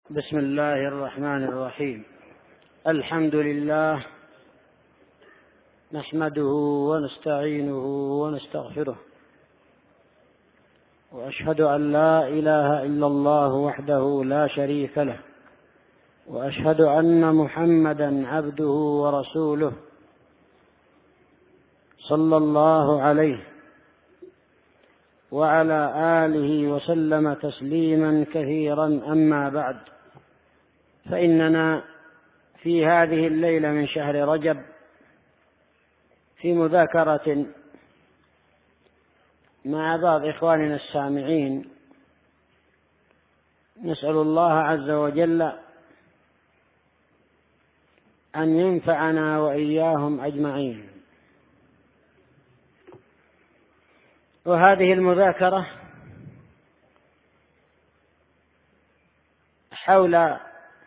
بسم الله الرحمن الرحيم. الحمد لله نحمده ونستعينه ونستغفره، وأشهد أن لا إله إلا الله وحده لا شريك له، وأشهد أن محمدا عبده ورسوله صلى الله عليه وعلى آله وسلم تسليما كثيرا. أما بعد، فإننا في هذه الليلة من شهر رجب في مذاكرة مع بعض إخواننا السامعين، نسأل الله عز وجل أن ينفعنا وإياهم أجمعين. وهذه المذاكرة حول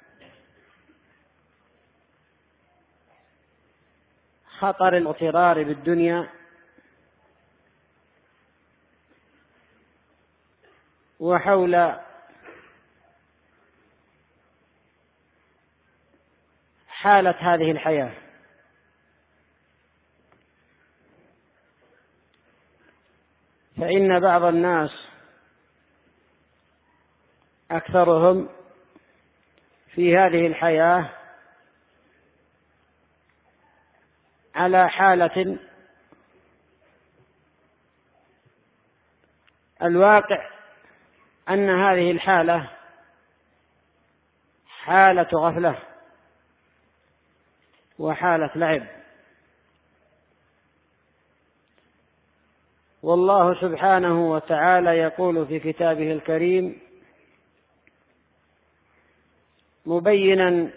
خطر الاغترار بالدنيا وحول حالة هذه الحياة. فإن بعض الناس أكثرهم في هذه الحياة على حالة الواقع أن هذه الحالة حالة غفلة وحالة لعب. والله سبحانه وتعالى يقول في كتابه الكريم مبينا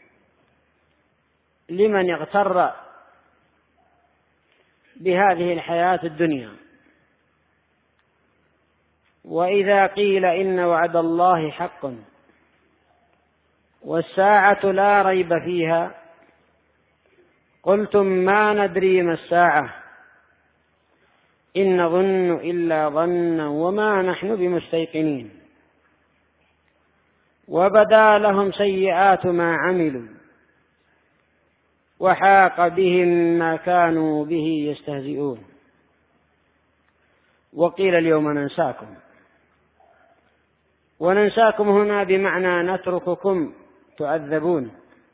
لمن اغتر بهذه الحياة الدنيا: وإذا قيل إن وعد الله حق والساعة لا ريب فيها قلتم ما ندري ما الساعة إن نظن إلا ظنا وما نحن بمستيقنين وبدا لهم سيئات ما عملوا وحاق بهم ما كانوا به يستهزئون. وقيل اليوم ننساكم. وننساكم هنا بمعنى نترككم تؤذبون،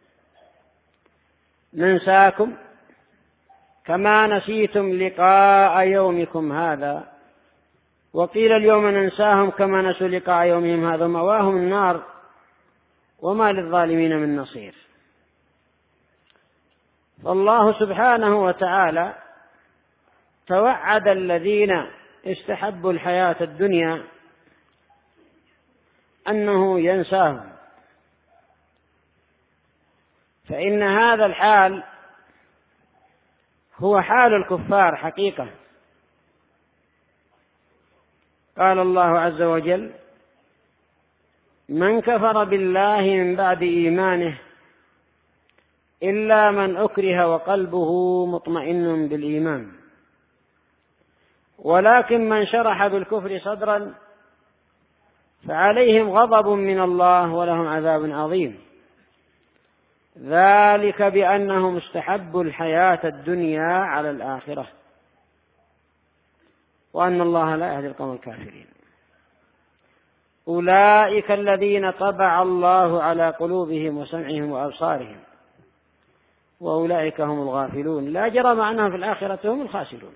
ننساكم كما نسيتم لقاء يومكم هذا. وقيل اليوم ننساهم كما نسوا لقاء يومهم هذا مأواهم النار وما للظالمين من نصير. فالله سبحانه وتعالى توعد الذين استحبوا الحياة الدنيا أنه ينساهم، فإن هذا الحال هو حال الكفار حقيقة. قال الله عز وجل: من كفر بالله من بعد إيمانه إلا من أكره وقلبه مطمئن بالإيمان ولكن من شرح بالكفر صدرا فعليهم غضب من الله ولهم عذاب عظيم. ذلك بأنهم استحبوا الحياة الدنيا على الآخرة وأن الله لا يهدي القوم الكافرين. أولئك الذين طبع الله على قلوبهم وسمعهم وأبصارهم وأولئك هم الغافلون لا جرم أنهم في الآخرة هم الخاسرون.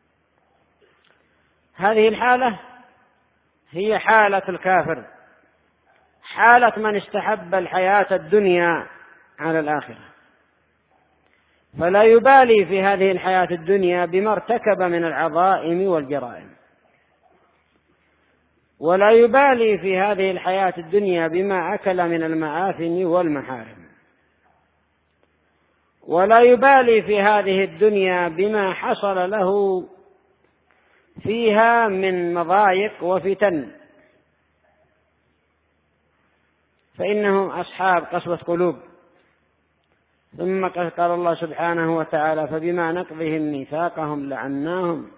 هذه الحالة هي حالة الكافر، حالة من استحب الحياة الدنيا على الآخرة، فلا يبالي في هذه الحياة الدنيا بما ارتكب من العظائم والجرائم، ولا يبالي في هذه الحياة الدنيا بما أكل من المآثم والمحارم، ولا يبالي في هذه الدنيا بما حصل له فيها من مضايق وفتن، فإنهم أصحاب قسوة قلوب. ثم قال الله سبحانه وتعالى: فبما نقضهم ميثاقهم لعناهم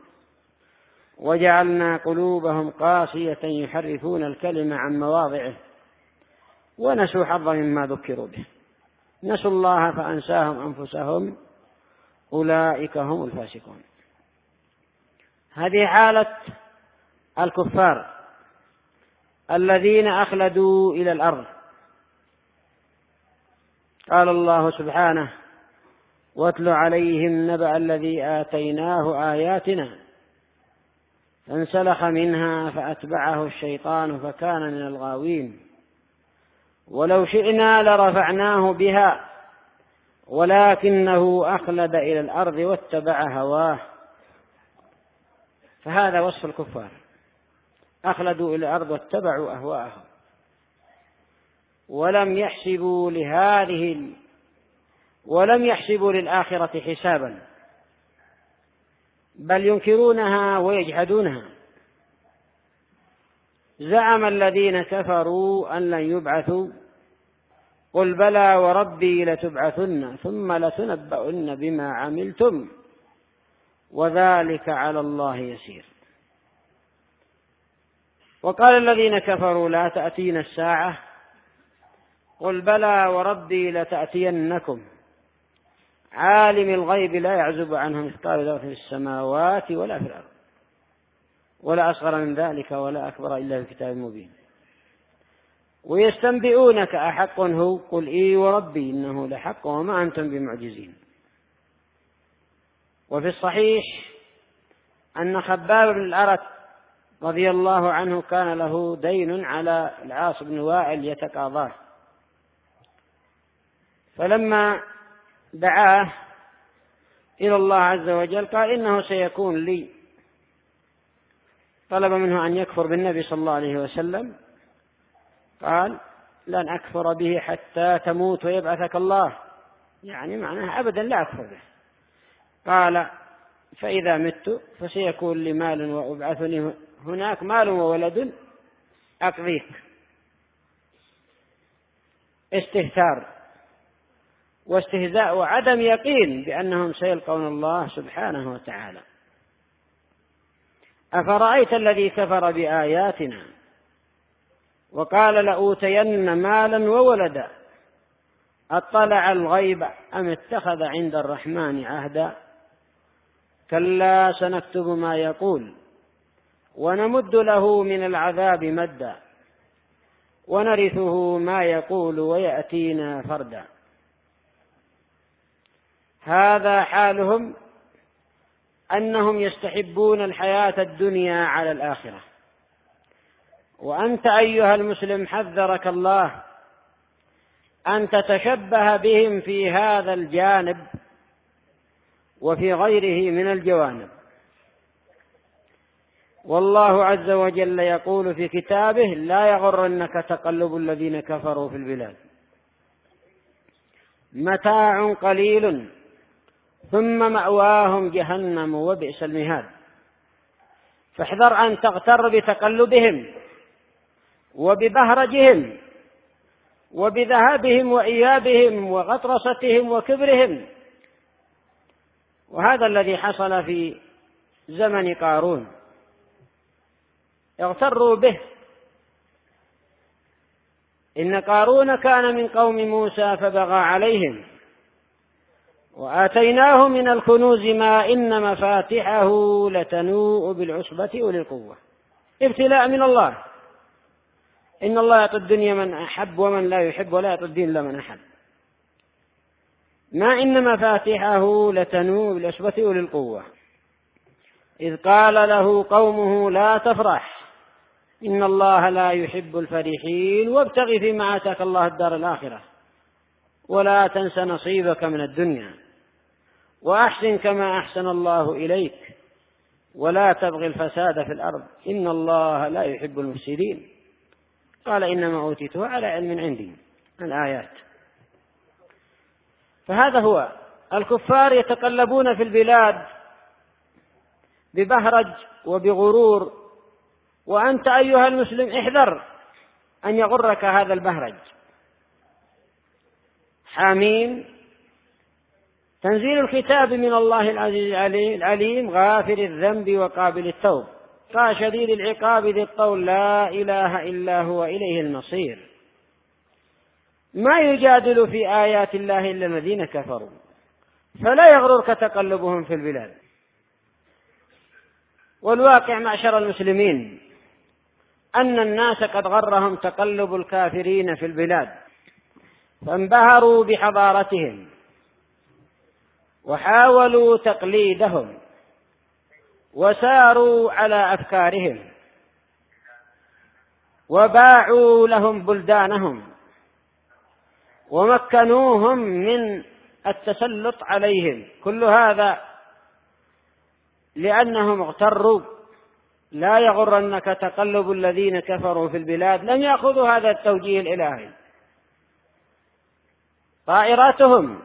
وجعلنا قلوبهم قاسية يحرفون الكلم عن مواضعه ونسوا حظا مما ذكروا به، نسوا الله فأنساهم أنفسهم أولئك هم الفاسقون. هذه حالة الكفار الذين أخلدوا إلى الأرض. قال الله سبحانه: واتل عليهم نبأ الذي آتيناه آياتنا فانسلخ منها فأتبعه الشيطان فكان من الغاوين ولو شئنا لرفعناه بها ولكنه أخلد إلى الأرض واتبع هواه. فهذا وصف الكفار، أخلدوا إلى الأرض واتبعوا أهواءهم، ولم يحسبوا للآخرة حسابا، بل ينكرونها ويجحدونها. زعم الذين كفروا أن لن يبعثوا قل بلى وربي لتبعثن ثم لتنبؤن بما عملتم وذلك على الله يسير. وقال الذين كفروا لا تأتينا الساعة قل بلى وربي لتأتينكم عالم الغيب لا يعزب عنه مثقال ذرة في السماوات ولا في الأرض ولا أصغر من ذلك ولا أكبر إلا في كتاب مبين. ويستنبئونك أحق هو قل إي وربي إنه لحق وما أنتم بمعجزين. وفي الصحيح أن خباب بن الأرت رضي الله عنه كان له دين على العاص بن وائل يتقاضاه، فلما دعاه إلى الله عز وجل قال إنه سيكون لي، طلب منه أن يكفر بالنبي صلى الله عليه وسلم، قال لن أكفر به حتى تموت ويبعثك الله، يعني معناه أبدا لا أكفر به. قال فإذا مت فسيكون لي مال وأبعثني هناك مال وولد أقضيك. استهتار واستهزاء وعدم يقين بأنهم سيلقون الله سبحانه وتعالى. أفرأيت الذي كفر بآياتنا وقال لأوتين مالا وولدا أطلع الغيب أم اتخذ عند الرحمن عهدا كلا سنكتب ما يقول ونمد له من العذاب مدا ونرثه ما يقول ويأتينا فردا. هذا حالهم أنهم يستحبون الحياة الدنيا على الآخرة. وأنت أيها المسلم حذرك الله أن تتشبه بهم في هذا الجانب وفي غيره من الجوانب. والله عز وجل يقول في كتابه لا يغرنك تقلب الذين كفروا في البلاد متاع قليل ثم مأواهم جهنم وبئس المهاد. فاحذر أن تغتر بتقلبهم وببهرجهم وبذهابهم وإيابهم وغطرستهم وكبرهم. وهذا الذي حصل في زمن قارون، اغتروا به. إن قارون كان من قوم موسى فبغى عليهم وآتيناه من الكنوز ما إن مفاتحه لتنوء بالعصبة أولي القوة. ابتلاء من الله، إن الله يعطي الدنيا من أحب ومن لا يحب ولا يعطي الدين لمن أحب. ما إن مفاتحه لتنوء بالعصبة أولي القوة إذ قال له قومه لا تفرح إن الله لا يحب الفرحين وابتغ فيما آتاك الله الدار الآخرة ولا تنس نصيبك من الدنيا وأحسن كما أحسن الله إليك ولا تبغ الفساد في الأرض إن الله لا يحب المفسدين. قال إنما أوتيته على علم عندي. الآيات. فهذا هو الكفار يتقلبون في البلاد ببهرج وبغرور، وأنت أيها المسلم احذر أن يغرك هذا البهرج. حاميم تنزيل الكتاب من الله العزيز العليم غافر الذنب وقابل التوب قال شديد العقاب ذي الطول لا إله إلا هو إليه المصير. ما يجادل في آيات الله إلا الذين كفروا فلا يغررك تقلبهم في البلاد. والواقع معشر المسلمين أن الناس قد غرهم تقلب الكافرين في البلاد، فانبهروا بحضارتهم وحاولوا تقليدهم وساروا على أفكارهم وباعوا لهم بلدانهم ومكنوهم من التسلط عليهم. كل هذا لأنهم اغتروا. لا يغرنك تقلب الذين كفروا في البلاد، لم يأخذوا هذا التوجيه الإلهي. طائراتهم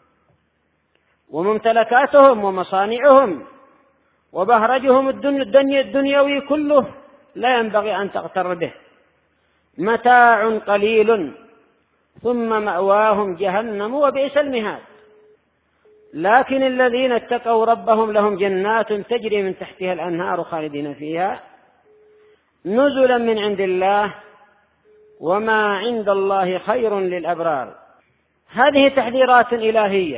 وممتلكاتهم ومصانعهم وبهرجهم الدنيوي كله لا ينبغي أن تغتر به، متاع قليل ثم مأواهم جهنم وبئس المهاد. لكن الذين اتقوا ربهم لهم جنات تجري من تحتها الأنهار خالدين فيها نزلا من عند الله وما عند الله خير للأبرار. هذه تحذيرات إلهية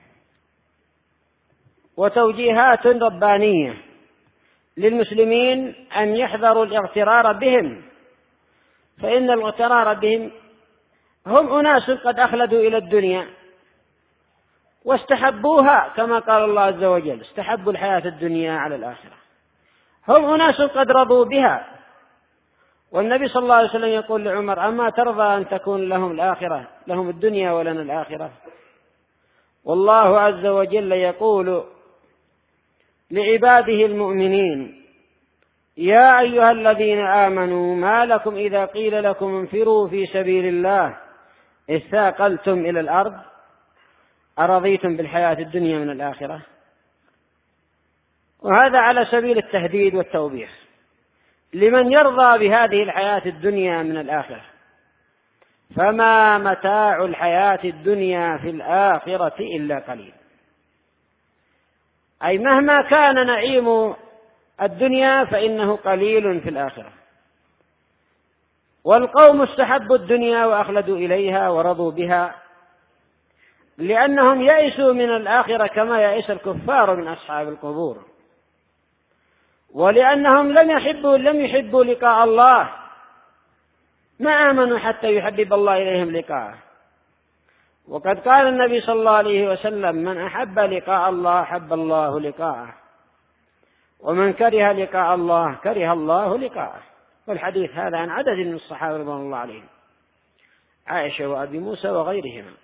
وتوجيهات ربانية للمسلمين أن يحذروا الاغترار بهم، فإن الاغترار بهم هم أناس قد أخلدوا إلى الدنيا واستحبوها، كما قال الله عز وجل: استحبوا الحياة الدنيا على الآخرة. هم أناس قد رضوا بها، والنبي صلى الله عليه وسلم يقول لعمر: أما ترضى أن تكون لهم الآخرة، لهم الدنيا ولنا الآخرة؟ والله عز وجل يقول لعباده المؤمنين: يا أيها الذين آمنوا ما لكم إذا قيل لكم انفروا في سبيل الله اثاقلتم إلى الأرض أرضيتم بالحياة الدنيا من الآخرة؟ وهذا على سبيل التهديد والتوبيخ لمن يرضى بهذه الحياة الدنيا من الآخرة. فما متاع الحياة الدنيا في الآخرة إلا قليل. أي مهما كان نعيم الدنيا فإنه قليل في الآخرة. والقوم استحبوا الدنيا وأخلدوا إليها ورضوا بها لأنهم يئسوا من الآخرة كما يئس الكفار من أصحاب القبور، ولأنهم لم يحبوا لقاء الله، ما آمنوا حتى يحبب الله إليهم لقاءه. وقد قال النبي صلى الله عليه وسلم: من أحب لقاء الله أحب الله لقاءه، ومن كره لقاء الله كره الله لقاءه. والحديث هذا عن عدد من الصحابة رضوان الله عليهم، عائشة وأبي موسى وغيرهما.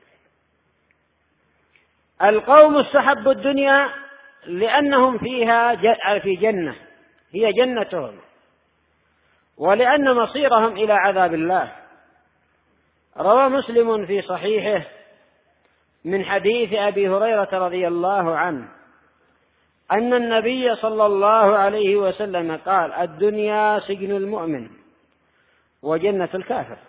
القوم استحبوا الدنيا لأنهم فيها في جنة هي جنتهم، ولأن مصيرهم إلى عذاب الله. روى مسلم في صحيحه من حديث أبي هريرة رضي الله عنه أن النبي صلى الله عليه وسلم قال: الدنيا سجن المؤمن وجنة الكافر.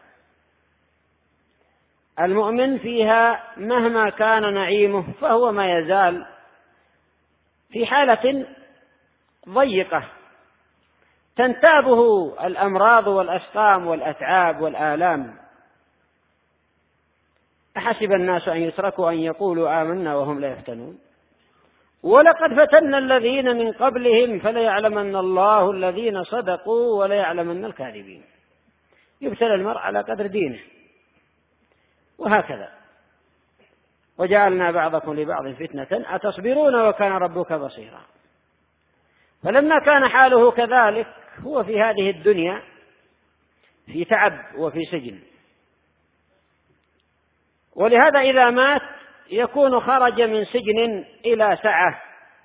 المؤمن فيها مهما كان نعيمه فهو ما يزال في حالة ضيقة تنتابه الأمراض والأسقام والأتعاب والآلام. أحسب الناس أن يتركوا أن يقولوا آمنا وهم لا يفتنون؟ ولقد فتنا الذين من قبلهم فليعلمن الله الذين صدقوا وليعلمن الكاذبين. يبتلى المرء على قدر دينه، وهكذا. وجعلنا بعضكم لبعض فتنة أتصبرون وكان ربك بصيرا. فلما كان حاله كذلك هو في هذه الدنيا في تعب وفي سجن، ولهذا إذا مات يكون خرج من سجن إلى سعة.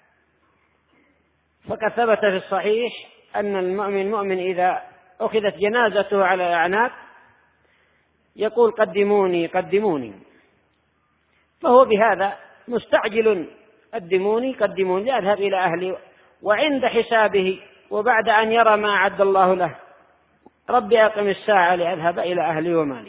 فقد ثبت في الصحيح أن المؤمن إذا أخذت جنازته على الأعناق يقول: قدموني قدموني، فهو بهذا مستعجل: قدموني قدموني لأذهب إلى أهلي. وعند حسابه وبعد أن يرى ما أعد الله له: ربي أقم الساعة لأذهب إلى أهلي ومالي.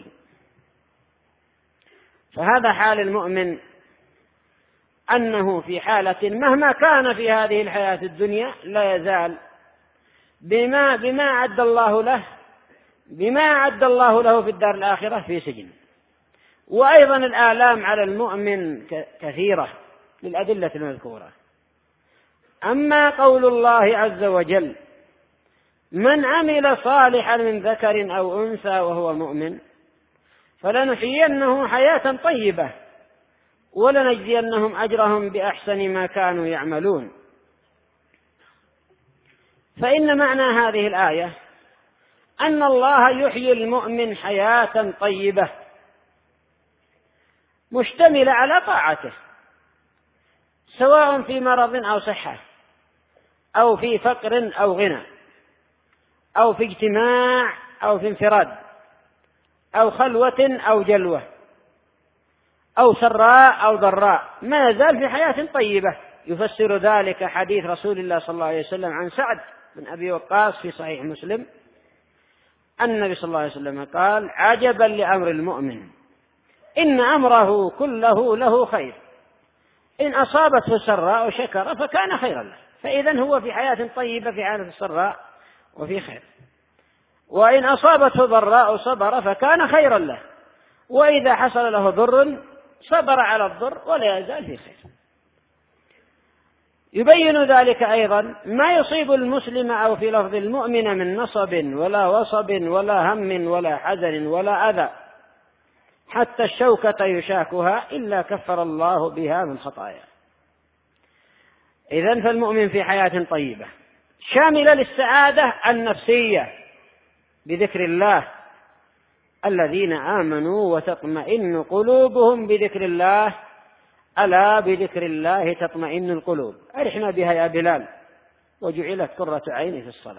فهذا حال المؤمن، أنه في حالة مهما كان في هذه الحياة الدنيا لا يزال بما أعد الله له في الدار الآخرة في سجن. وأيضا الآلام على المؤمن كثيرة للأدلة المذكورة. أما قول الله عز وجل: من عمل صالحا من ذكر أو أنثى وهو مؤمن فلنحيينه حياة طيبة ولنجزينهم أجرهم بأحسن ما كانوا يعملون. فإن معنى هذه الآية أن الله يحيي المؤمن حياة طيبة مشتملة على طاعته، سواء في مرض أو صحة، أو في فقر أو غنى، أو في اجتماع أو في انفراد، أو خلوة أو جلوة، أو سراء أو ضراء، ما يزال في حياة طيبة. يفسر ذلك حديث رسول الله صلى الله عليه وسلم عن سعد بن أبي وقاص في صحيح مسلم، النبي صلى الله عليه وسلم قال: عجبا لأمر المؤمن إن أمره كله له خير، إن أصابته سراء شكر فكان خيرا له. فإذن هو في حياة طيبة في حالة السراء وفي خير، وإن أصابته ضراء صبر فكان خيرا له، وإذا حصل له ضر صبر على الضر ولا يزال في خير. يبين ذلك أيضا ما يصيب المسلم أو في لفظ المؤمن من نصب ولا وصب ولا هم ولا حزن ولا أذى، حتى الشوكة يشاكها إلا كفر الله بها من خطاياه. إذن فالمؤمن في حياة طيبة شاملة للسعادة النفسية بذكر الله: الذين آمنوا وتطمئن قلوبهم بذكر الله، ألا بذكر الله تطمئن القلوب. أرحنا بها يا بلال، وجعلت قرة عيني في الصلاة.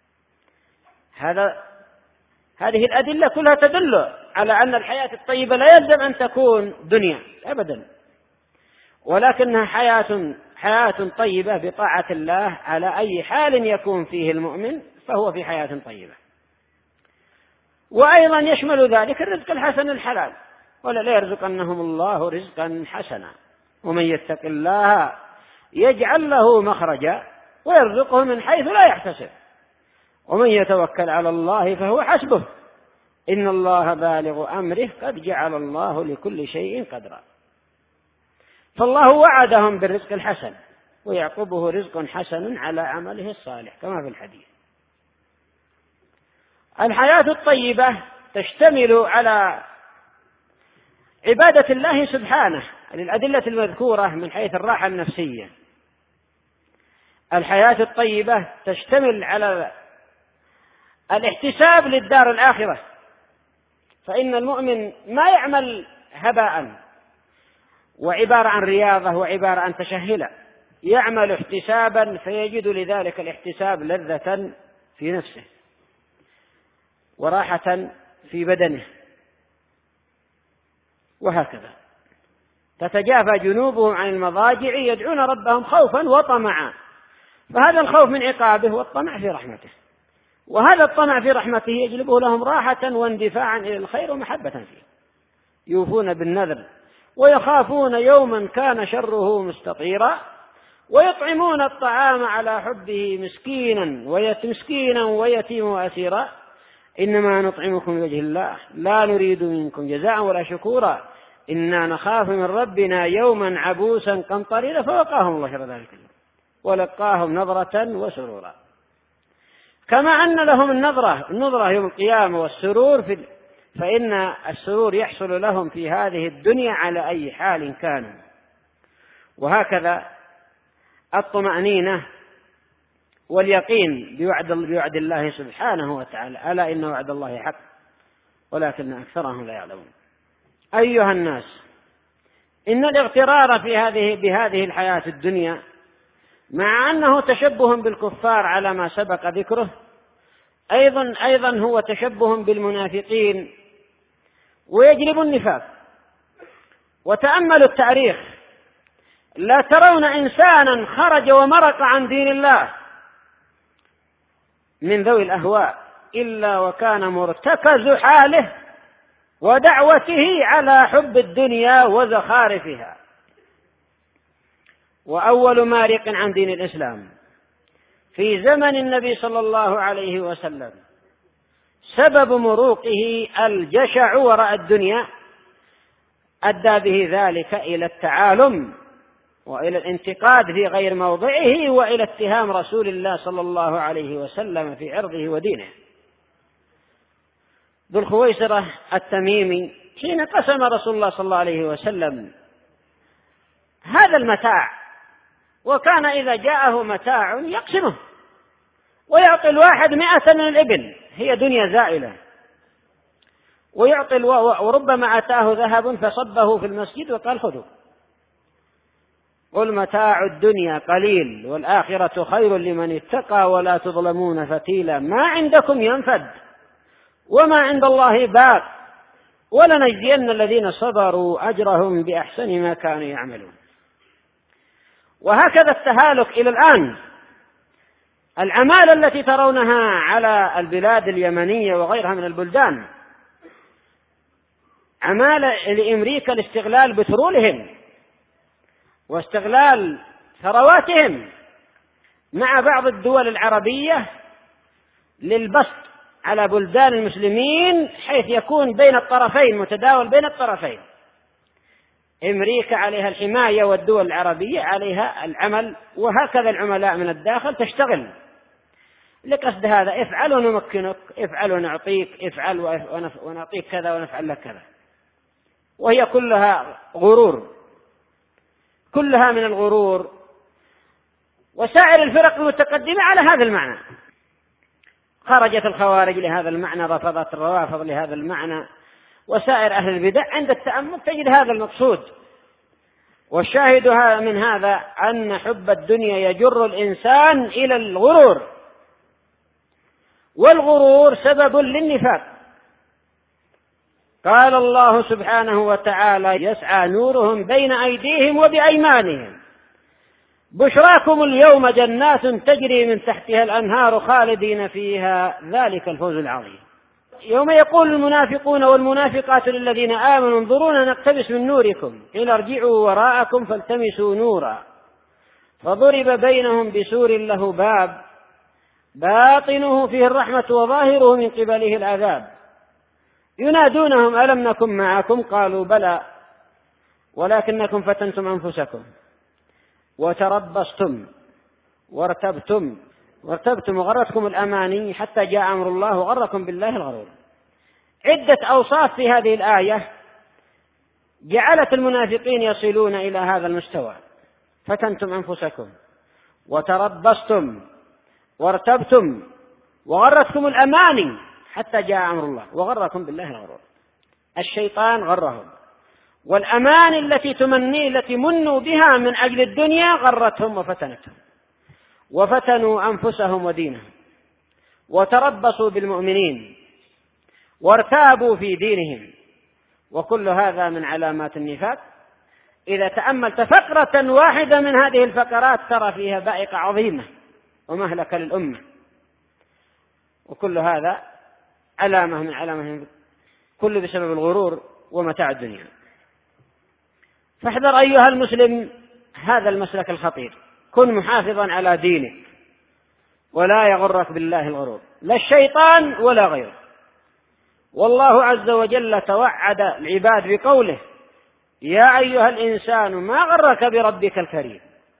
هذه الأدلة كلها تدل على أن الحياة الطيبة لا يلزم أن تكون دنيا أبدا، ولكنها حياة طيبة بطاعة الله على أي حال يكون فيه المؤمن فهو في حياة طيبة. وأيضا يشمل ذلك الرزق الحسن الحلال: ولا يرزقنهم الله رزقا حسنا ومن يتق الله يجعل له مخرجا ويرزقه من حيث لا يحتسب ومن يتوكل على الله فهو حسبه إن الله بالغ أمره قد جعل الله لكل شيء قدرا. فالله وعدهم بالرزق الحسن ويعقبه رزق حسن على عمله الصالح كما في الحديث. الحياة الطيبة تشتمل على عبادة الله سبحانه للأدلة المذكورة من حيث الراحة النفسية. الحياة الطيبة تشتمل على الاحتساب للدار الآخرة، فإن المؤمن ما يعمل هباء وعبارة عن رياضة وعبارة عن تشهلة، يعمل احتسابا فيجد لذلك الاحتساب لذة في نفسه وراحة في بدنه، وهكذا. تتجافى جنوبهم عن المضاجع يدعون ربهم خوفا وطمعا، فهذا الخوف من عقابه والطمع في رحمته، وهذا الطمع في رحمته يجلبه لهم راحة واندفاعا إلى الخير ومحبة فيه. يوفون بالنذر ويخافون يوما كان شره مستطيرا ويطعمون الطعام على حبه مسكينا ويتيما وأسيرا إنما نطعمكم لوجه الله لا نريد منكم جزاء ولا شكورا إنا نخاف من ربنا يوما عبوسا قمطريرا فوقاهم الله شر ذلك ولقاهم نظرة وسرورا. كما أن لهم النظرة يوم القيامة والسرور فإن السرور يحصل لهم في هذه الدنيا على أي حال كانوا. وهكذا الطمأنينة واليقين بوعد الله سبحانه وتعالى: ألا إن وعد الله حق ولكن أكثرهم لا يعلمون. أيها الناس، إن الاغترار بهذه الحياة الدنيا مع أنه تشبه بالكفار على ما سبق ذكره أيضا هو تشبه بالمنافقين ويجلب النفاق. وتأملوا التاريخ، لا ترون إنسانا خرج ومرق عن دين الله من ذوي الأهواء إلا وكان مرتكز حاله ودعوته على حب الدنيا وزخارفها. وأول مارق عن دين الإسلام في زمن النبي صلى الله عليه أدى به ذلك إلى التعالم وإلى الانتقاد في غير موضعه وإلى اتهام رسول الله صلى الله عليه وسلم في عرضه ودينه. ذو الخويصرة التميمي حين قسم رسول الله صلى الله عليه وسلم هذا المتاع، وكان إذا جاءه متاع يقسمه ويعطي الواحد 100 من الإبل، هي دنيا زائلة، ويعطي وربما أتاه ذهب فصبه في المسجد وقال خذوا، قل متاع الدنيا قليل والآخرة خير لمن اتقى ولا تظلمون فتيلا، ما عندكم ينفد وما عند الله باق ولنجزين الذين صبروا أجرهم بأحسن ما كانوا يعملون. وهكذا التهالك إلى الآن، العمالة التي ترونها على البلاد اليمنية وغيرها من البلدان عمالة لأمريكا لاستغلال بترولهم واستغلال ثرواتهم مع بعض الدول العربية للبسط على بلدان المسلمين، حيث يكون بين الطرفين متداول بين الطرفين، أمريكا عليها الحماية والدول العربية عليها العمل، وهكذا العملاء من الداخل تشتغل لقصد هذا، افعل ونمكنك، افعل ونعطيك، افعل ونعطيك كذا ونفعل لك كذا، وهي كلها غرور، كلها من الغرور. وسائر الفرق المتقدمة على هذا المعنى، خرجت الخوارج لهذا المعنى، رفضت الروافض لهذا المعنى، وسائر أهل البدع عند التأمل تجد هذا المقصود. والشاهد من هذا أن حب الدنيا يجر الإنسان إلى الغرور، والغرور سبب للنفاق. قال الله سبحانه وتعالى يسعى نورهم بين أيديهم وبأيمانهم بشراكم اليوم جنات تجري من تحتها الأنهار خالدين فيها ذلك الفوز العظيم. يوم يقول المنافقون والمنافقات للذين آمنوا انظرونا نقتبس من نوركم قيل ارجعوا وراءكم فالتمسوا نورا فضرب بينهم بسور له باب باطنه فيه الرحمة وظاهره من قبله العذاب ينادونهم ألم نكن معكم قالوا بلى ولكنكم فتنتم أنفسكم وتربصتم وارتبتم وغرتكم الأماني حتى جاء أمر الله وغركم بالله الغرور. عدة أوصاف في هذه الآية جعلت المنافقين يصلون إلى هذا المستوى، فتنتم أنفسكم وتربصتم وارتبتم وغرتكم الأماني حتى جاء أمر الله وغركم بالله الغرور. الشيطان غرهم، والأماني التي منوا بها من أجل الدنيا غرتهم وفتنتهم وفتنوا أنفسهم ودينهم وتربصوا بالمؤمنين وارتابوا في دينهم، وكل هذا من علامات النفاق. إذا تأملت فقرة واحدة من هذه الفقرات ترى فيها بائقة عظيمة ومهلكة للأمة، وكل هذا علامة من علامة كل بسبب الغرور ومتاع الدنيا. فاحذر أيها المسلم هذا المسلك الخطير، كن محافظا على دينك ولا يغرك بالله الغرور، لا الشيطان ولا غيره. والله عز وجل توعد العباد بقوله يا أيها الإنسان ما غرك بربك الكريم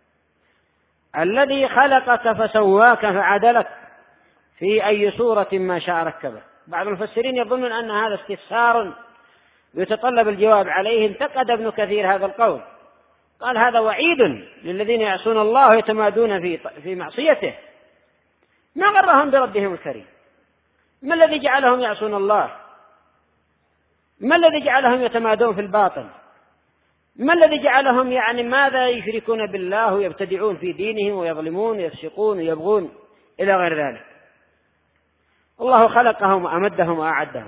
الذي خلقك فسواك فعدلك في أي صورة ما شاء ركبك. بعض المفسرين يظنون أن هذا استفسار يتطلب الجواب عليه، انتقد ابن كثير هذا القول، قال هذا وعيد للذين يعصون الله ويتمادون في معصيته، ما غرهم بربهم الكريم، ما الذي جعلهم يعصون الله؟ ما الذي جعلهم يتمادون في الباطل؟ ما الذي جعلهم ماذا يشركون بالله ويبتدعون في دينهم ويظلمون ويفسقون ويبغون إلى غير ذلك؟ الله خلقهم وأمدهم وأعدهم،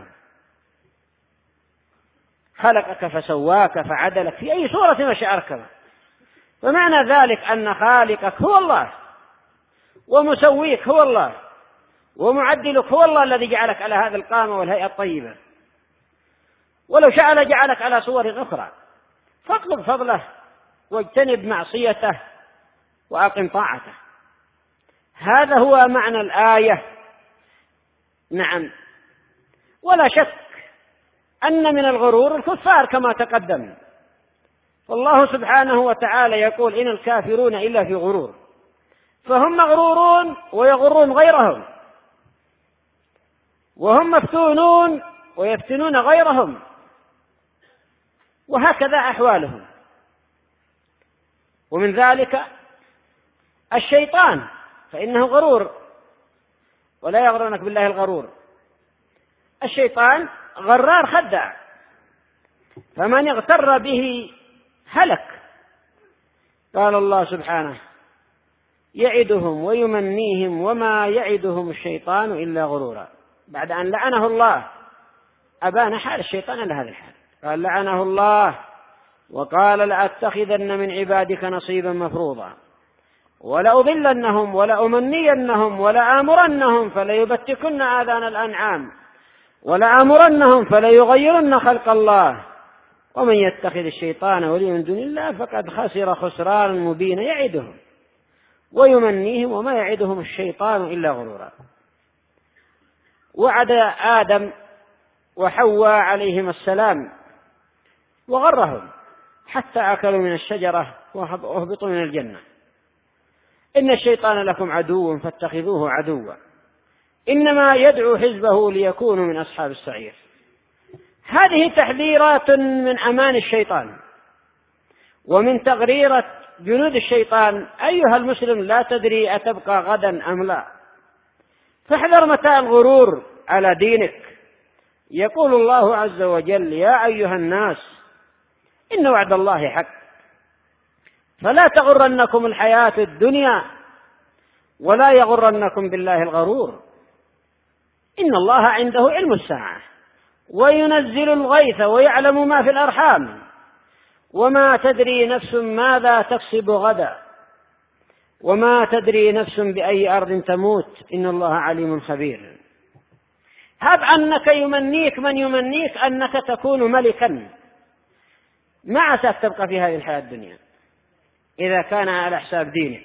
خلقك فسواك فعدلك في أي صورة ما شاء ركبك. فمعنى ذلك أن خالقك هو الله ومسويك هو الله ومعدلك هو الله الذي جعلك على هذا القامة والهيئة الطيبة، ولو شاء لجعلك على صور أخرى، فاطلب فضله واجتنب معصيته وأقم طاعته. هذا هو معنى الآية. نعم، ولا شك أن من الغرور الكفار كما تقدم. والله سبحانه وتعالى يقول إن الكافرون إلا في غرور، فهم مغرورون ويغرون غيرهم، وهم مفتونون ويفتنون غيرهم، وهكذا أحوالهم. ومن ذلك الشيطان فإنه غرور، ولا يغرنك بالله الغرور. الشيطان غرار خداع، فمن اغتر به هلك. قال الله سبحانه يعدهم ويمنيهم وما يعدهم الشيطان إلا غرورا. بعد أن لعنه الله أبان حال الشيطان إلى هذا الحال، قال لعنه الله وقال لأتخذن من عبادك نصيبا مفروضا ولأضلنهم ولأمنينهم ولآمرنهم فليبتكن آذان الأنعام ولآمرنهم فليغيرن خلق الله ومن يتخذ الشيطان وليا من دون الله فقد خسر خسرانا مبينا. يعدهم ويمنيهم وما يعدهم الشيطان إلا غرورا. وعد آدم وحواء عليهما السلام وغرهم حتى أكلوا من الشجرة وأهبطوا من الجنة. إن الشيطان لكم عدو فاتخذوه عدوا إنما يدعو حزبه ليكونوا من أصحاب السعير. هذه تحذيرات من أمان الشيطان ومن تغريرة جنود الشيطان. أيها المسلم لا تدري أتبقى غدا أم لا، فاحذر متاع الغرور على دينك. يقول الله عز وجل يا أيها الناس إن وعد الله حق فلا تغرنكم الحياة الدنيا ولا يغرنكم بالله الغرور إن الله عنده علم الساعة وينزل الغيث ويعلم ما في الأرحام وما تدري نفس ماذا تكسب غدا وما تدري نفس بأي أرض تموت إن الله عليم خبير. هب أنك يمنيك من يمنيك أنك تكون ملكا، ما عساك تبقى في هذه الحياة الدنيا إذا كان على حساب دينك.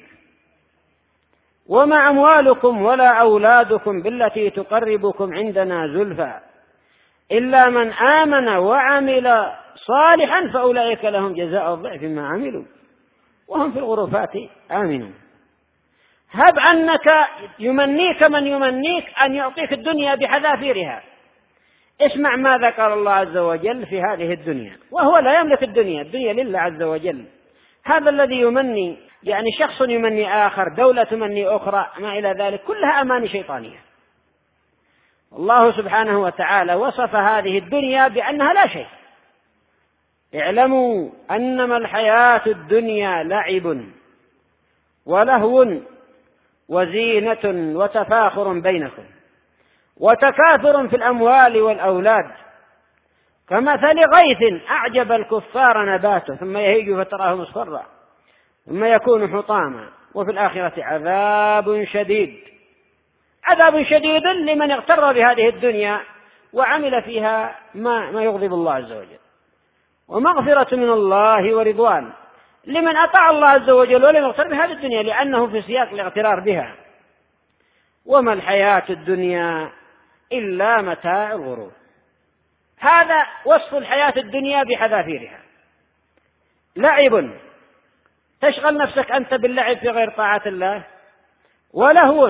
وما أموالكم ولا أولادكم بالتي تقربكم عندنا زلفى إلا من آمن وعمل صالحا فأولئك لهم جزاء الضعف ما عملوا وهم في الغرفات آمنون. هب أنك يمنيك من يمنيك أن يعطيك الدنيا بحذافيرها. اسمع ماذا قال الله عز وجل في هذه الدنيا، وهو لا يملك الدنيا، الدنيا لله عز وجل. هذا الذي يمني يعني شخص يمني آخر، دولة تمني أخرى، ما إلى ذلك كلها أماني شيطانية. الله سبحانه وتعالى وصف هذه الدنيا بأنها لا شيء. اعلموا أنما الحياة الدنيا لعب ولهو وزينة وتفاخر بينكم وتكاثر في الأموال والأولاد كمثل غيث أعجب الكفار نباته ثم يهيج فتراه مصفرا ثم يكون حطاما وفي الآخرة عذاب شديد. عذاب شديد لمن اغتر بهذه الدنيا وعمل فيها ما يغضب الله عز وجل، ومغفرة من الله ورضوان لمن أطاع الله عز وجل ولم يغتر بهذه الدنيا لأنه في سياق الاغترار بها. وما الحياة الدنيا إلا متاع الغرور. هذا وصف الحياة الدنيا بحذافيرها. لعب تشغل نفسك أنت باللعب في غير طاعة الله، ولهو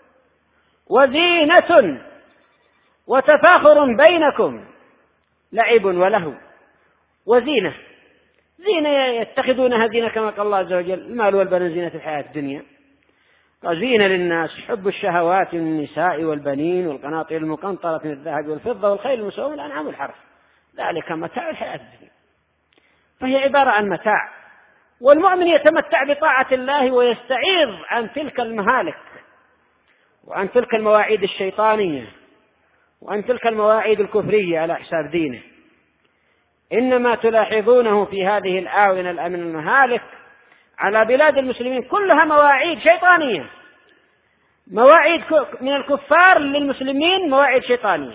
وزينة وتفاخر بينكم. لعب ولهو وزينة، زينة يتخذونها زينة كما قال الله عز وجل المال والبنون زينة الحياة الدنيا. زينة للناس حب الشهوات من النساء والبنين والقناطير المقنطرة من الذهب والفضة والخيل المسومة والأنعام والحرث ذلك متاع الحياة الدنيا. فهي عبارة عن متاع، والمؤمن يتمتع بطاعة الله ويستعيض عن تلك المهالك وعن تلك المواعيد الشيطانية وعن تلك المواعيد الكفرية على حساب دينه. إنما تلاحظونه في هذه الآونة من المهالك على بلاد المسلمين كلها مواعيد شيطانية، مواعيد من الكفار للمسلمين، مواعيد شيطانية،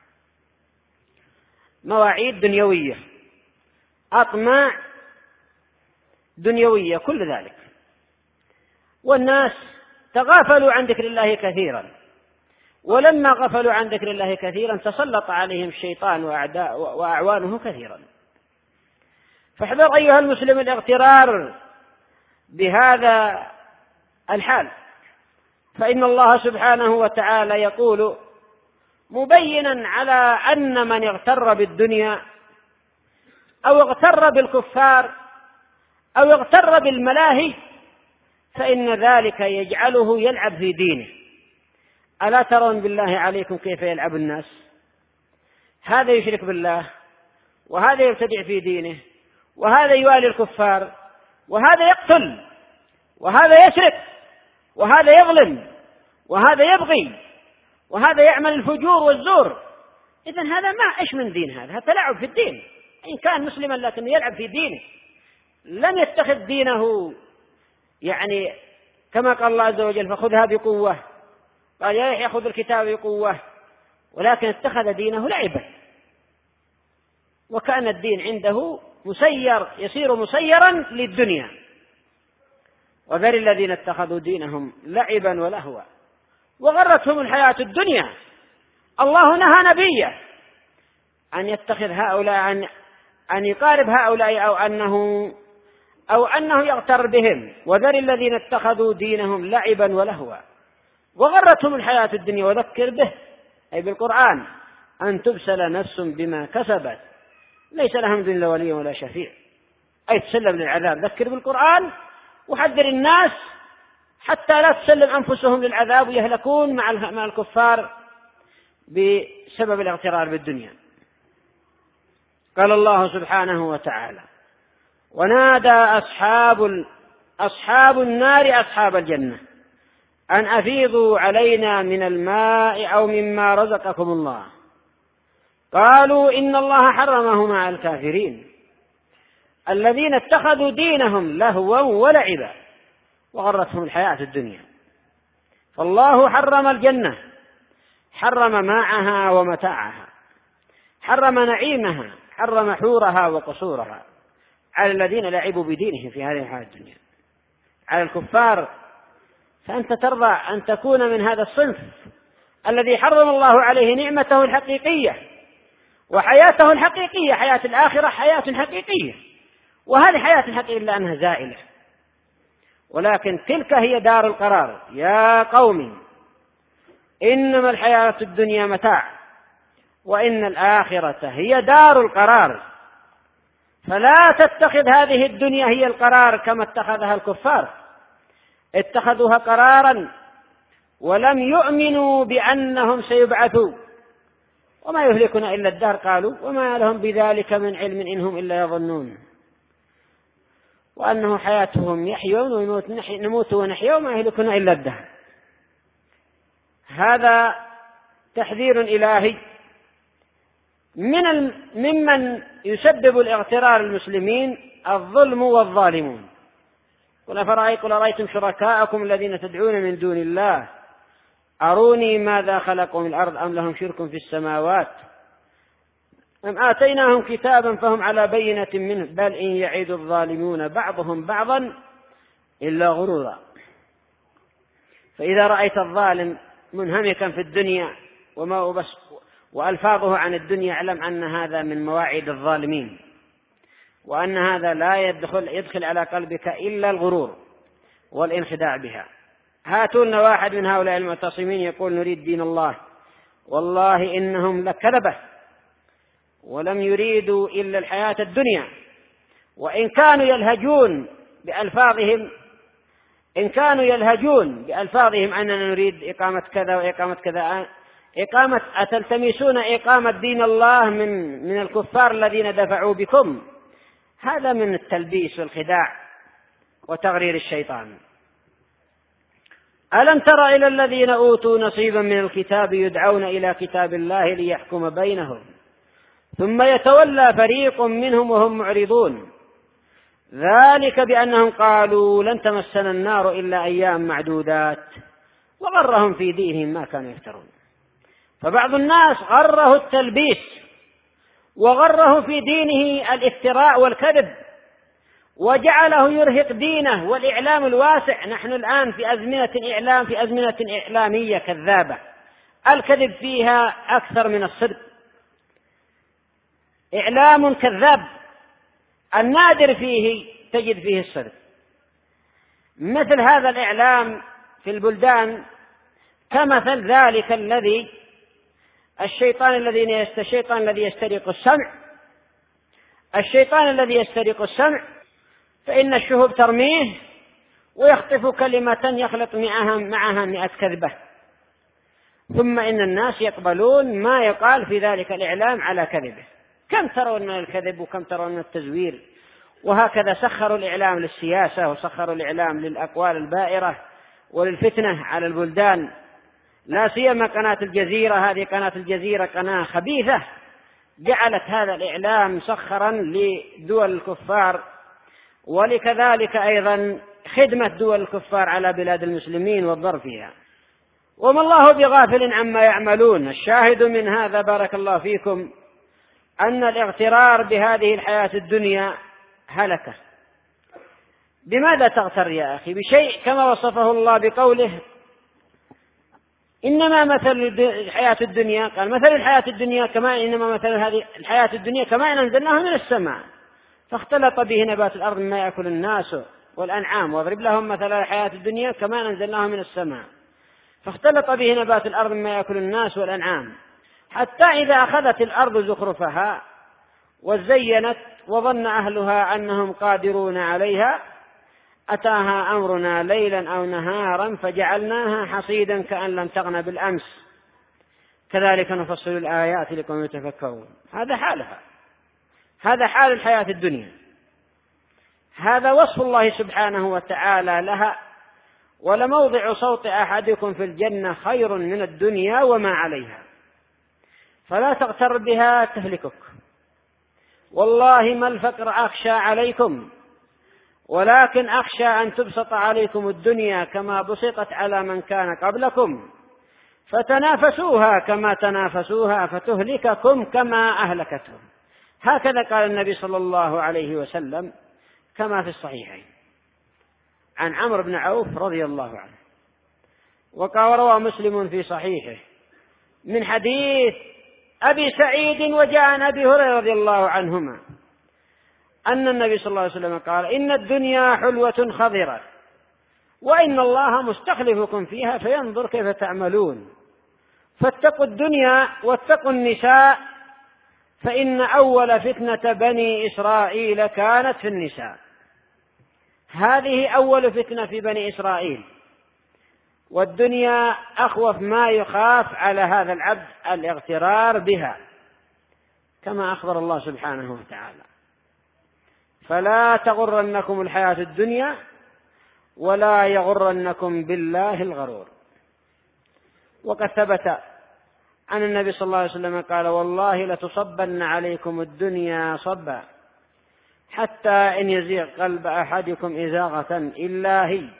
مواعيد دنيوية، أطماع دنيوية، كل ذلك. والناس تغافلوا عن ذكر الله كثيرا ولما غفلوا عن ذكر الله كثيرا تسلط عليهم الشيطان وأعوانه كثيرا. فاحذر أيها المسلم الاغترار بهذا الحال، فإن الله سبحانه وتعالى يقول مبينا على أن من اغتر بالدنيا أو اغتر بالكفار أو اغتر بالملاهي فإن ذلك يجعله يلعب في دينه. ألا ترون بالله عليكم كيف يلعب الناس؟ هذا يشرك بالله، وهذا يبتدع في دينه، وهذا يوالي الكفار، وهذا يقتل، وهذا يسرق، وهذا يظلم، وهذا يبغي، وهذا يعمل الفجور والزور. إذن هذا ما إيش من دين؟ هذا تلاعب في الدين. إن كان مسلما لكنه يلعب في دينه، لم يتخذ دينه يعني كما قال الله عز وجل فخذها بقوة، قال يا يحيى خذ الكتاب بقوة، ولكن اتخذ دينه لعبا، وكان الدين عنده يصير مسيرا للدنيا. وذر الذين اتخذوا دينهم لعبا ولهوا وغرتهم الحياة الدنيا. الله نهى نبيه أن يتخذ هؤلاء، أن يقارب هؤلاء أو أنه يغتر بهم. وذر الذين اتخذوا دينهم لعبا ولهوا وغرتهم الحياة الدنيا وذكر به، أي بالقرآن، أن تبسل نفس بما كسبت ليس لهم دين لا ولي ولا شفيع، أي تسلم للعذاب. ذكر بالقرآن وحذر الناس حتى لا تسلم أنفسهم للعذاب ويهلكون مع الكفار بسبب الاغترار بالدنيا. قال الله سبحانه وتعالى ونادى أصحاب النار أصحاب الجنة أن أفيضوا علينا من الماء أو مما رزقكم الله قالوا إن الله حرمهما على الكافرين الذين اتخذوا دينهم لهوا ولعبا وغرتهم الحياة الدنيا. فالله حرم الجنة، حرم ماءها ومتاعها، حرم نعيمها، حرم حورها وقصورها على الذين لعبوا بدينهم في هذه الحياة الدنيا. على الكفار فأنت ترضى أن تكون من هذا الصنف الذي حرم الله عليه نعمته الحقيقية وحياته الحقيقية، حياة الآخرة حياة حقيقية، وهذه حياة الحقيقية إلا أنها زائلة، ولكن تلك هي دار القرار. يا قوم إنما الحياة الدنيا متاع وإن الآخرة هي دار القرار، فلا تتخذ هذه الدنيا هي القرار كما اتخذها الكفار. اتخذوها قرارا ولم يؤمنوا بأنهم سيبعثوا، وما يهلكنا إلا الدهر قالوا وما لهم بذلك من علم إنهم إلا يظنون، وأنه حياتهم يحيون ونموت ونحيا وما يهلكنا إلا الدهر. هذا تحذير إلهي ممن يسبب الاغترار المسلمين الظلم والظالمون. قل أرأيتم شركاءكم الذين تدعون من دون الله أروني ماذا خلقوا من الأرض أم لهم شرك في السماوات أم آتيناهم كتابا فهم على بينة منه بل إن يعيد الظالمون بعضهم بعضا إلا غرورا. فإذا رأيت الظالم منهمكا في الدنيا وألفاظه عن الدنيا اعلم أن هذا من مواعيد الظالمين، وأن هذا لا يدخل على قلبك إلا الغرور والانخداع بها. هاتوا لنا واحد من هؤلاء المعتصمين يقول نريد دين الله، والله إنهم لكذبة ولم يريدوا إلا الحياة الدنيا، وإن كانوا يلهجون بألفاظهم أننا نريد إقامة كذا وإقامة كذا، أتلتمسون إقامة دين الله من الكفار الذين دفعوا بكم؟ هذا من التلبيس والخداع وتغرير الشيطان. ألم تر إلى الذين أوتوا نصيبا من الكتاب يدعون إلى كتاب الله ليحكم بينهم ثم يتولى فريق منهم وهم معرضون ذلك بأنهم قالوا لن تمسنا النار إلا أيام معدودات وغرهم في دينهم ما كانوا يفترون. فبعض الناس غره التلبيس وغره في دينه الافتراء والكذب وجعله يرهق دينه والإعلام الواسع. نحن الآن في أزمنة إعلامية كذابة، الكذب فيها أكثر من الصدق. إعلام كذاب النادر فيه تجد فيه الصدق. مثل هذا الإعلام في البلدان كمثل ذلك الشيطان الذي يسترق السمع. الشيطان الذي يسترق السمع فإن الشهب ترميه ويخطف كلمة يخلط معها 100 كذبة، ثم إن الناس يقبلون ما يقال في ذلك الإعلام على كذبه. كم ترون من الكذب وكم ترون من التزوير. وهكذا سخروا الإعلام للسياسة وسخروا الإعلام للأقوال البائرة وللفتنة على البلدان، لا سيما قناة الجزيرة. هذه قناة الجزيرة قناة خبيثة جعلت هذا الإعلام مسخرا لدول الكفار، ولكذلك أيضا خدمة دول الكفار على بلاد المسلمين والضر فيها. وما الله بغافل عما يعملون. الشاهد من هذا بارك الله فيكم أن الاغترار بهذه الحياة الدنيا هلكة. بماذا تغتر يا أخي؟ بشيء كما وصفه الله بقوله إنما مثل الحياة الدنيا، قال مثل الحياة الدنيا كما إنما مثل هذه الحياة الدنيا كما إن أنزلناه من السماء فاختلط به نبات الأرض مما يأكل الناس والأنعام واضرب لهم مثل الحياة الدنيا كما إن أنزلناه من السماء فاختلط به نبات الأرض مما يأكل الناس والأنعام حتى إذا أخذت الأرض زخرفها وزينت وظن أهلها أنهم قادرون عليها أتاها أمرنا ليلا أو نهارا فجعلناها حصيدا كأن لم تغن بالأمس كذلك نفصل الآيات لقوم يتفكرون. هذا حالها، هذا حال الحياة الدنيا، هذا وصف الله سبحانه وتعالى لها. ولموضع صوت أحدكم في الجنة خير من الدنيا وما عليها، فلا تغتر بها تهلكك. والله ما الفقر أخشى عليكم ولكن أخشى أن تبسط عليكم الدنيا كما بسطت على من كان قبلكم فتنافسوها كما تنافسوها فتهلككم كما أهلكتهم. هكذا قال النبي صلى الله عليه وسلم كما في الصحيحين عن عمرو بن عوف رضي الله عنه. وروى مسلم في صحيحه من حديث أبي سعيد وجاء عن أبي هريرة رضي الله عنهما أن النبي صلى الله عليه وسلم قال إن الدنيا حلوة خضرة وإن الله مستخلفكم فيها فينظر كيف تعملون فاتقوا الدنيا واتقوا النساء فإن أول فتنة بني إسرائيل كانت في النساء. هذه أول فتنة في بني إسرائيل، والدنيا أخوف ما يخاف على هذا العبد الاغترار بها كما أخبر الله سبحانه وتعالى. فلا تغرنكم الحياة الدنيا ولا يغرنكم بالله الغرور. وقد ثبت عن النبي صلى الله عليه وسلم قال والله لتصبن عليكم الدنيا صبا حتى إن يزيغ قلب أحدكم إزاغة إلا هي.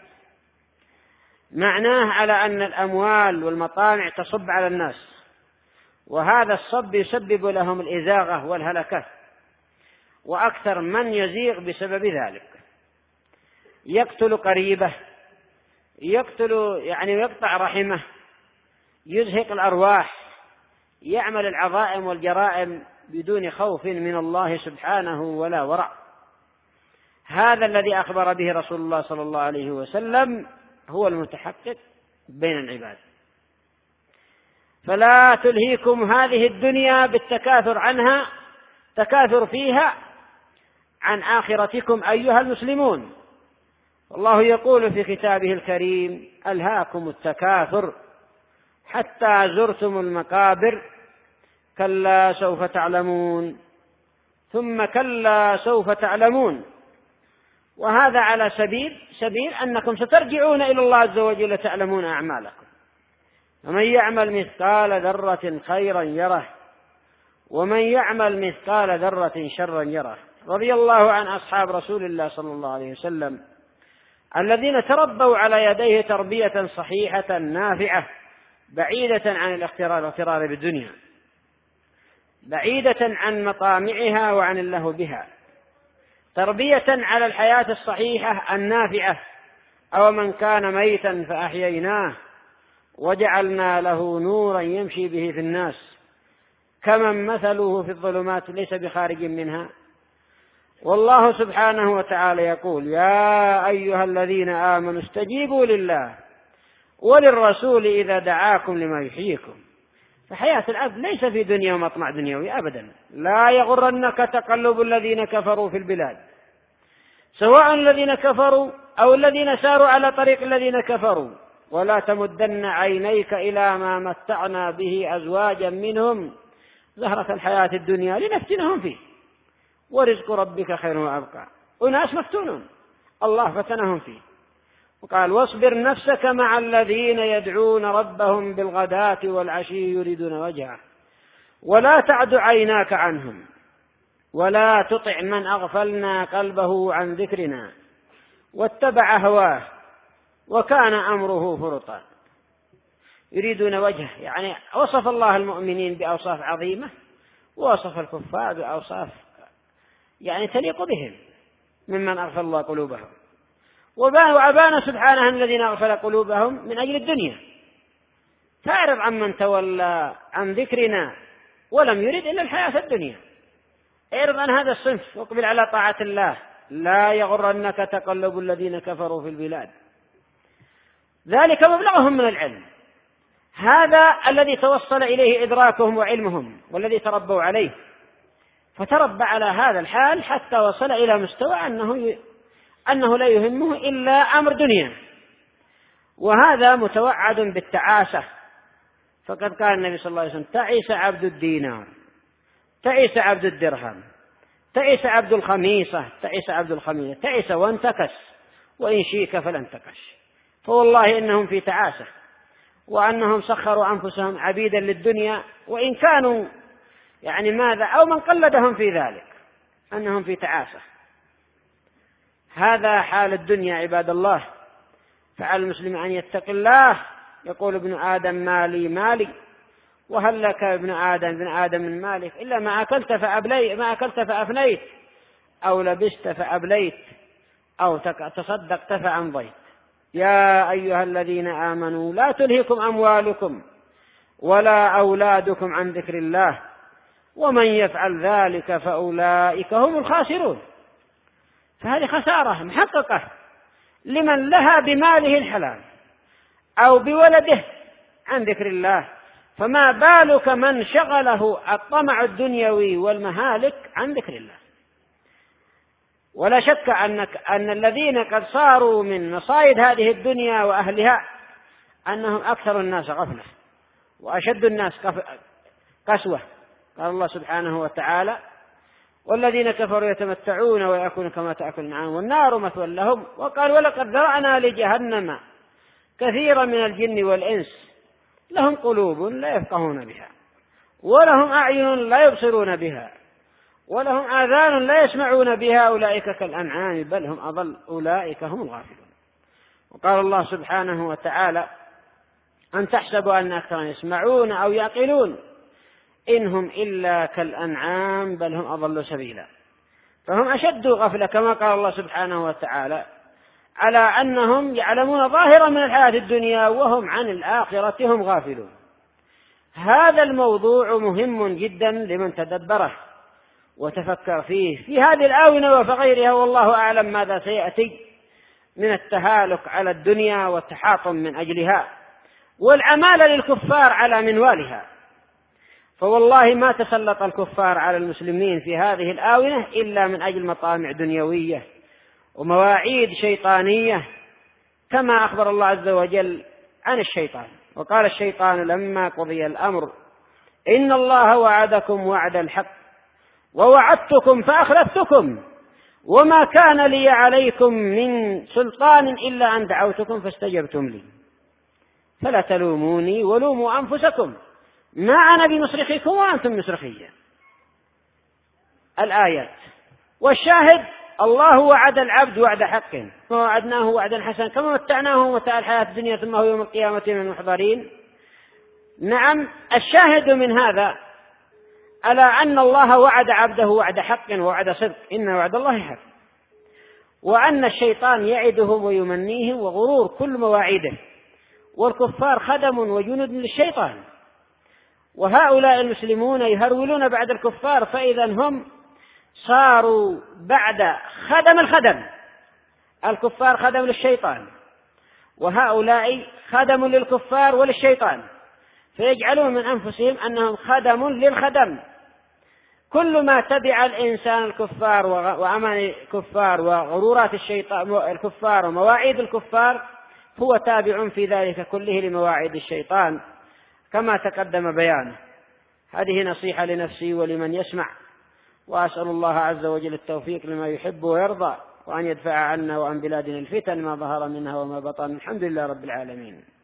معناه على أن الأموال والمطامع تصب على الناس، وهذا الصب يسبب لهم الإزاغة والهلكة، وأكثر من يزيغ بسبب ذلك يقتل قريبه، يقطع رحمه، يزهق الأرواح، يعمل العظائم والجرائم بدون خوف من الله سبحانه ولا ورع. هذا الذي أخبر به رسول الله صلى الله عليه وسلم هو المتحقق بين العباد. فلا تلهيكم هذه الدنيا بالتكاثر عنها، تكاثر فيها عن آخرتكم أيها المسلمون. والله يقول في كتابه الكريم ألهاكم التكاثر حتى زرتم المقابر كلا سوف تعلمون ثم كلا سوف تعلمون. وهذا على سبيل أنكم سترجعون إلى الله عز وجل تعلمون أعمالكم. ومن يعمل مثقال ذرة خيرا يره ومن يعمل مثقال ذرة شرا يره. رضي الله عن أصحاب رسول الله صلى الله عليه وسلم الذين تربوا على يديه تربية صحيحة نافعة بعيدة عن الاغترار بالدنيا، بعيدة عن مطامعها وعن اللهو بها، تربية على الحياة الصحيحة النافعة. أو من كان ميتا فأحييناه وجعلنا له نورا يمشي به في الناس كمن مثله في الظلمات ليس بخارج منها. والله سبحانه وتعالى يقول يا أيها الذين آمنوا استجيبوا لله وللرسول إذا دعاكم لما يحييكم. فحياة العبد ليس في دنيا ومطمع دنيوي أبدا. لا يغرنك تقلب الذين كفروا في البلاد، سواء الذين كفروا أو الذين ساروا على طريق الذين كفروا. ولا تمدن عينيك إلى ما متعنا به أزواجا منهم زهرة الحياة الدنيا لنفتنهم فيه ورزق ربك خير وأبقى. أناس مفتونون الله فتنهم فيه. وقال واصبر نفسك مع الذين يدعون ربهم بالغداة والعشي يريدون وجهه ولا تعد عيناك عنهم ولا تطع من أغفلنا قلبه عن ذكرنا واتبع هواه وكان أمره فرطا. يريدون وجهه، يعني وصف الله المؤمنين بأوصاف عظيمة ووصف الكفار بأوصاف يعني تليق بهم ممن أغفل الله قلوبهم. وأبان سبحانه الذين أغفل قلوبهم من أجل الدنيا. فأعرض عن من تولى عن ذكرنا ولم يرد إلا الحياة الدنيا. اعرض عن هذا الصنف واقبل على طاعة الله. لا يغرنك تقلب الذين كفروا في البلاد. ذلك مبلغهم من العلم، هذا الذي توصل إليه إدراكهم وعلمهم والذي تربوا عليه، فتربى على هذا الحال حتى وصل إلى مستوى أنه لا يهمه إلا أمر دنيا. وهذا متوعد بالتعاسة. فقد قال النبي صلى الله عليه وسلم تعيس عبد الدينار، تعيس عبد الدرهم، تعيس عبد الخميصة، تعيس عبد الخميلة، تعيس وانتكس وإن شيك فلن تكش. فوالله إنهم في تعاسة، وأنهم سخروا أنفسهم عبيدا للدنيا، وإن كانوا يعني ماذا أو من قلدهم في ذلك أنهم في تعاسة. هذا حال الدنيا عباد الله. فعلى المسلم أن يتقي الله. يقول ابن آدم مالي مالي، وهل لك ابن آدم من مالك إلا ما أكلت فأفنيت أو لبست فأبليت أو تصدقت فأمضيت. يا أيها الذين آمنوا لا تلهكم أموالكم ولا أولادكم عن ذكر الله ومن يفعل ذلك فأولئك هم الخاسرون. فهذه خسارة محققة لمن لها بماله الحلال أو بولده عن ذكر الله. فما بالك من شغله الطمع الدنيوي والمهالك عن ذكر الله. ولا شك أن الذين قد صاروا من مصائد هذه الدنيا وأهلها أنهم أكثر الناس غفلة وأشد الناس قسوة. قال الله سبحانه وتعالى والذين كفروا يتمتعون ويأكلون كما تأكل الأنعام والنار مثوى لهم. وقال ولقد ذرأنا لجهنم كثيرا من الجن والإنس لهم قلوب لا يفقهون بها ولهم أعين لا يبصرون بها ولهم آذان لا يسمعون بها أولئك كالأنعام بل هم أضل أولئك هم الغافلون. وقال الله سبحانه وتعالى أن تحسبوا أن أكثر يسمعون أو يعقلون إنهم إلا كالأنعام بل هم أضل سبيلا. فهم أشد غفلة كما قال الله سبحانه وتعالى على أنهم يعلمون ظاهرا من الحياة الدنيا وهم عن الآخرة هم غافلون. هذا الموضوع مهم جدا لمن تدبره وتفكر فيه في هذه الآونة وفغيرها. والله أعلم ماذا سيأتي من التهالك على الدنيا والتحاطم من أجلها والعمالة للكفار على منوالها. فوالله ما تسلط الكفار على المسلمين في هذه الآونة إلا من أجل مطامع دنيوية ومواعيد شيطانية كما أخبر الله عز وجل عن الشيطان. وقال الشيطان لما قضي الأمر إن الله وعدكم وعد الحق ووعدتكم فأخلفتكم وما كان لي عليكم من سلطان إلا أن دعوتكم فاستجبتم لي فلا تلوموني ولوموا أنفسكم ما أنا بمصرخكم وأنتم مصرخية. الآيات. والشاهد الله وعد العبد وعد حق ووعدناه وعدا حسنا كما متعناه متاع الحياة الدنيا ثم هو يوم القيامة من المحضرين. نعم الشاهد من هذا على أن الله وعد عبده وعد حق ووعد صدق إن وعد الله حق، وأن الشيطان يعدهم ويمنيهم وغرور كل مواعيده والكفار خدم وجند للشيطان، وهؤلاء المسلمون يهرولون بعد الكفار، فإذا هم صاروا بعد خدم الخدم. الكفار خدم للشيطان، وهؤلاء خدم للكفار وللشيطان، فيجعلون من أنفسهم أنهم خدم للخدم. كل ما تبع الإنسان الكفار وأمان الكفار وغرورات الشيطان الكفار ومواعيد الكفار هو تابع في ذلك كله لمواعيد الشيطان كما تقدم بيانه. هذه نصيحة لنفسي ولمن يسمع، وأسأل الله عز وجل التوفيق لما يحب ويرضى، وأن يدفع عنا وعن بلادنا الفتن ما ظهر منها وما بطن. الحمد لله رب العالمين.